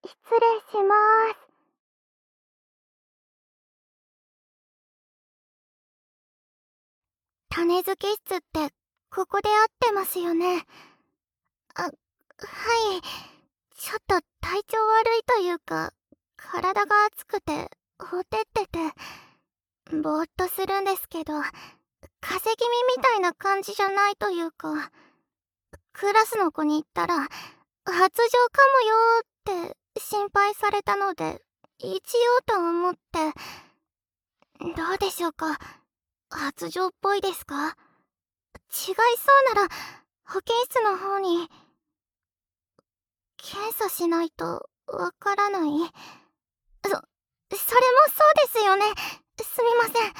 失礼します。種付け室ってここで合ってますよね。はい。ちょっと体調悪いというか、体が熱くてほてってて、ぼーっとするんですけど、風邪気味みたいな感じじゃないというか、クラスの子に言ったら、発情かもよーって心配されたので、一応と思って、どうでしょうか。発情っぽいですか？違いそうなら、保健室の方に、検査しないとわからない。それもそうですよね。すみません。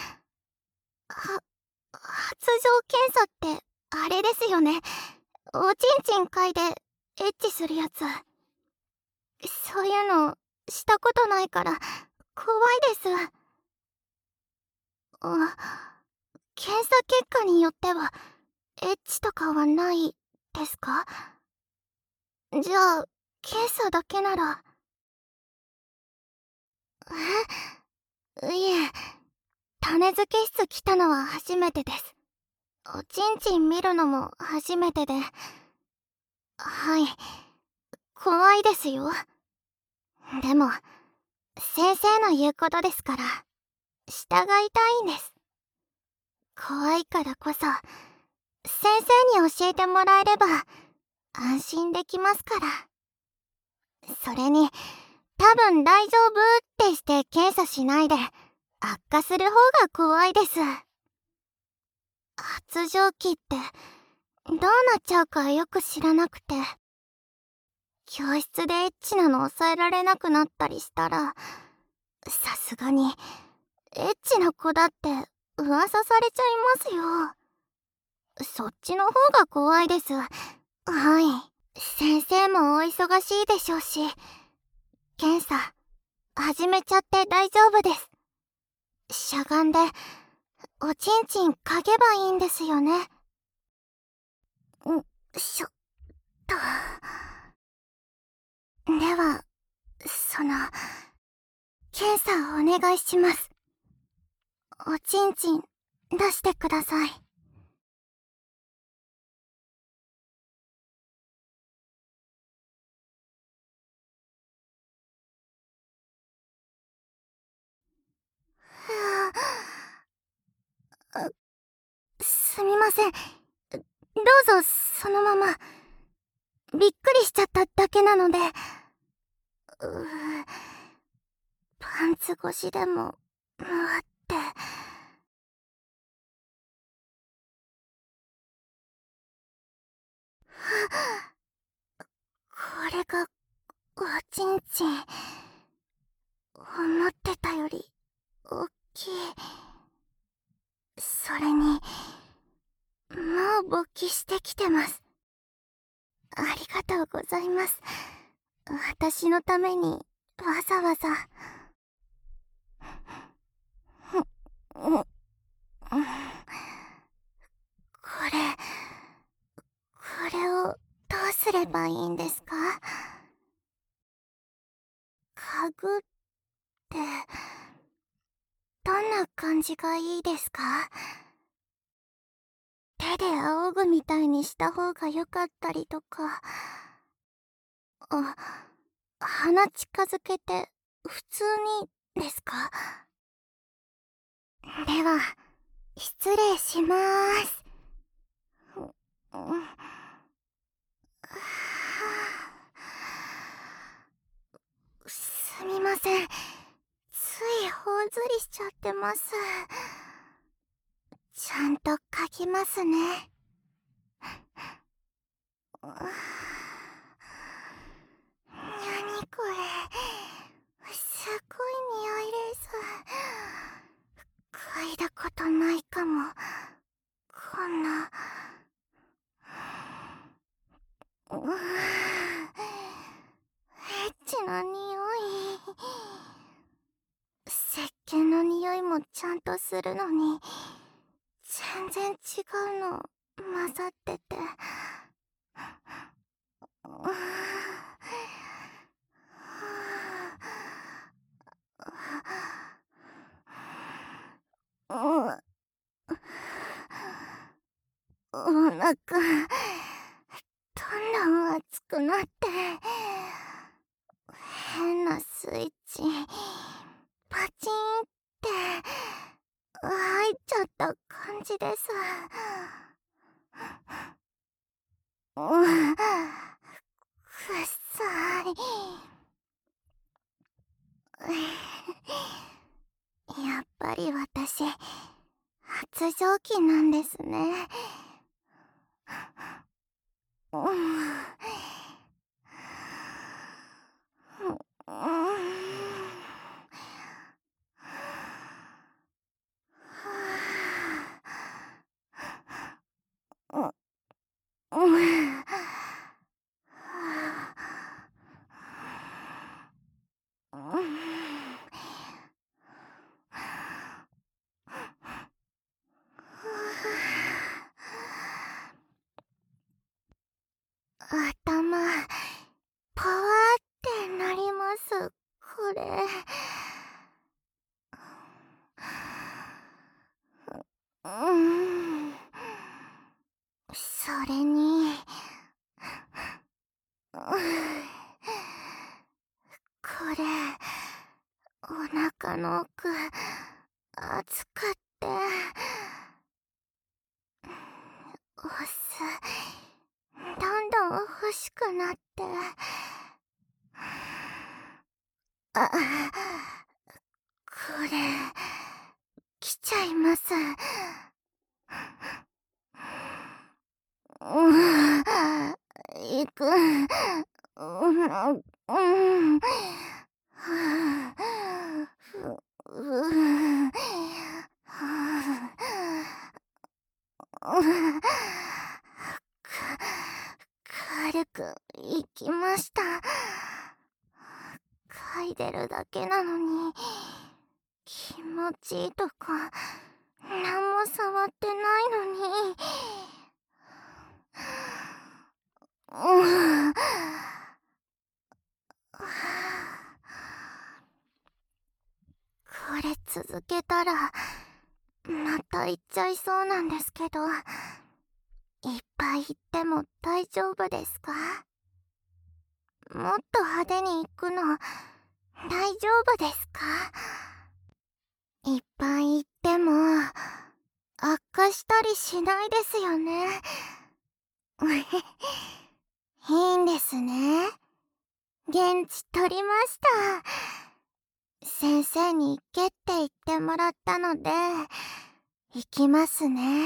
発情検査って、あれですよね。おちんちん嗅いで、エッチするやつ。そういうの、したことないから、怖いです。検査結果によっては、エッチとかはないですか？じゃあ、検査だけなら。いえ、種付け室来たのは初めてです。おちんちん見るのも初めてで。はい、怖いですよ。でも、先生の言うことですから、従いたいんです。怖いからこそ、先生に教えてもらえれば、安心できますから。それに、多分大丈夫ってして検査しないで、悪化する方が怖いです。発情期って、どうなっちゃうかよく知らなくて、教室でエッチなの抑えられなくなったりしたら、さすがに、エッチな子だって噂されちゃいますよ。そっちの方が怖いです。はい。先生もお忙しいでしょうし、検査、始めちゃって大丈夫です。しゃがんで、おちんちん嗅げばいいんですよね。しょっと。では、検査をお願いします。おちんちん、出してください。すみません。どうぞ、そのまま。びっくりしちゃっただけなので。パンツ越しでも、回って。これが、おちんちん。思ってたより、大きい。それに、もう勃起してきてます。ありがとうございます。私のために、わざわざ。うん、これを、どうすればいいんですか？家具って、どんな感じがいいですか？手で仰ぐみたいにした方が良かったりとか。あ、鼻近づけて、普通に、ですか？では、失礼しまーす。すみません。つい頬ずりしちゃってます。ちゃんと書きますね。なにこれ。すごい匂いです。嗅いだことないかも。こんな。エッチな匂い。石鹸の匂いもちゃんとするのに、全然違うの混ざってて。 くどんどん熱くなって、変なスイッチパチンって入っちゃった感じです。くっさい。やっぱり私発情期なんですね。頭パワーってなります。これそれにこれお腹の奥熱くってお酢どんどん欲しくなって、あ、これ来ちゃいます。行く。軽く行きました。嗅いでるだけなのに気持ちいいとか何も触ってないのに。これ続けたらまた行っちゃいそうなんですけど、いっぱい行っても大丈夫ですか？もっと派手に行くの大丈夫ですか？いっぱい行っても悪化したりしないですよね。いいんですね。現地取りました。先生に行けって言ってもらったので行きますね。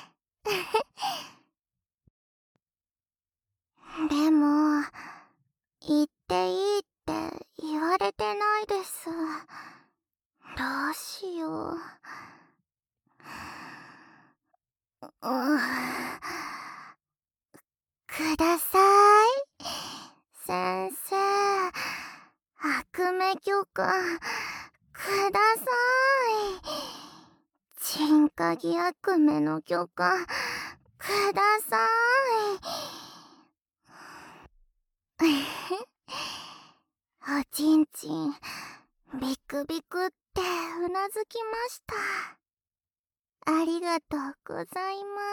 でも行っていいって言われてないです。どうしよう。ください先生、悪夢許可ください。鎮火儀悪夢の許可ください。おちんちんビクビクってうなずきました。ありがとうございます。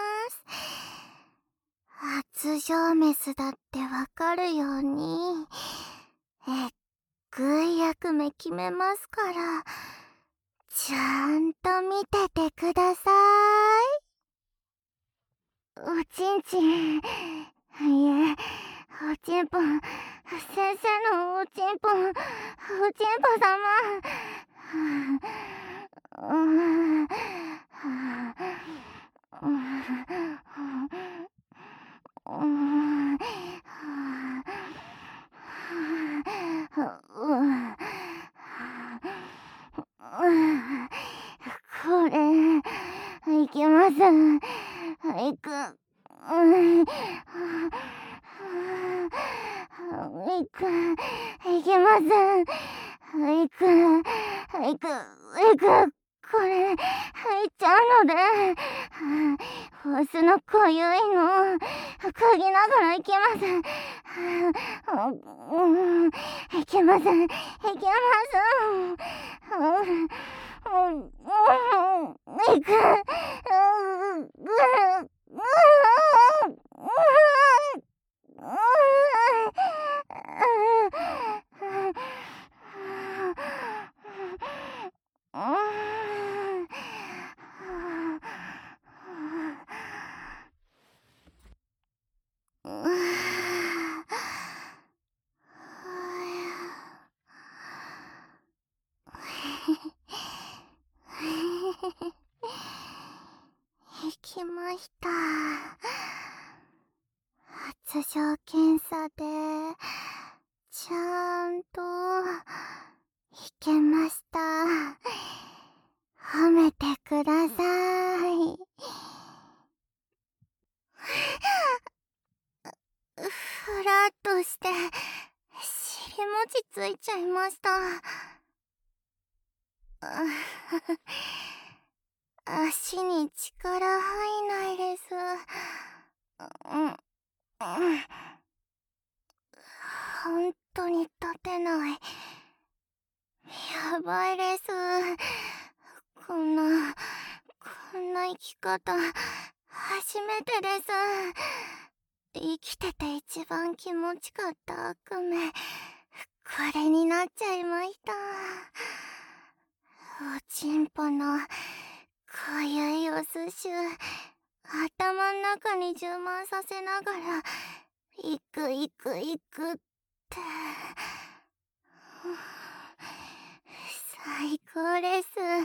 発情メスだってわかるようにえっぐい悪夢決めますから、ちゃんと見ててください。おちんちん、いえ、おちんぽん、先生のおちんぽん、おちんぽ様。これいきます。いく。いく。いきます。いく。いく。いく。これ入っちゃうので、ホースの濃ゆいの嗅ぎながら行きます。行きます。行きます。行く。 行きました。発情検査でちゃんといけました。褒めてください。ふらっとして尻餅ついちゃいました。足に力入んないです。本当に立てない。やばいです。こんな生き方初めてです。生きてて一番気持ちかった悪夢、これになっちゃいました。おちんぽのかゆいお寿司頭ん中に充満させながら行くって、最高です。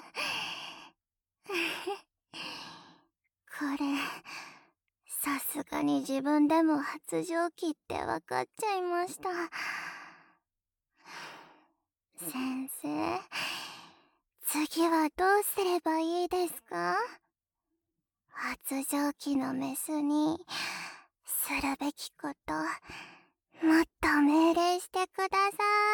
これさすがに自分でも発情期って分かっちゃいました。先生、次はどうすればいいですか？発情期のメスにするべきこと、もっと命令してくださ